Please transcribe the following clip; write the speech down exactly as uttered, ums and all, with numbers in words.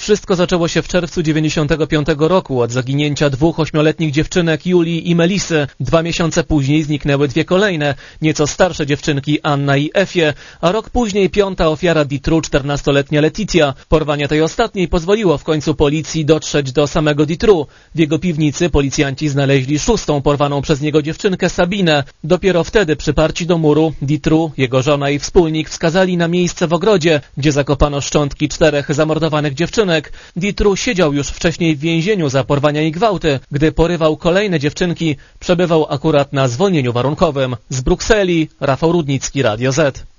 Wszystko zaczęło się w czerwcu dziewięćdziesiątego piątego roku od zaginięcia dwóch ośmioletnich dziewczynek Julii i Melisy. Dwa miesiące później zniknęły dwie kolejne, nieco starsze dziewczynki Anna i Efie, a rok później piąta ofiara Dutroux, czternastoletnia Letitia. Porwanie tej ostatniej pozwoliło w końcu policji dotrzeć do samego Dutroux. W jego piwnicy policjanci znaleźli szóstą porwaną przez niego dziewczynkę Sabinę. Dopiero wtedy, przyparci do muru, Dutroux, jego żona i wspólnik wskazali na miejsce w ogrodzie, gdzie zakopano szczątki czterech zamordowanych dziewczynek. Dutroux siedział już wcześniej w więzieniu za porwania i gwałty. Gdy porywał kolejne dziewczynki, przebywał akurat na zwolnieniu warunkowym. Z Brukseli Rafał Rudnicki, Radio Z.